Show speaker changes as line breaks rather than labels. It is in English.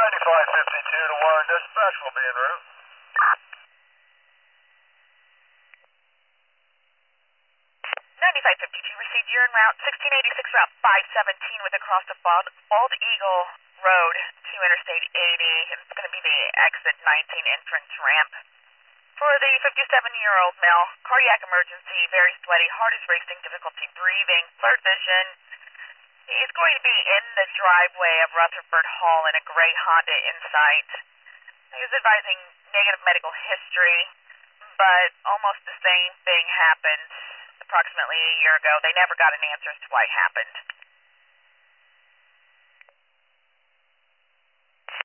9552 to Warren Dispatch will be en route.
9552 received. You're en route 1686 route 517 with across the Bald Eagle Road to Interstate 80. It's going to be the exit 19 entrance ramp. For the 57-year-old male, cardiac emergency, very sweaty, heart is racing, difficulty breathing, blurred vision. He's going to be in the driveway of Rutherford Hall in a gray Honda Insight. He was advising negative medical history, but almost the same thing happened approximately a year ago. They never got an answer as to why it happened.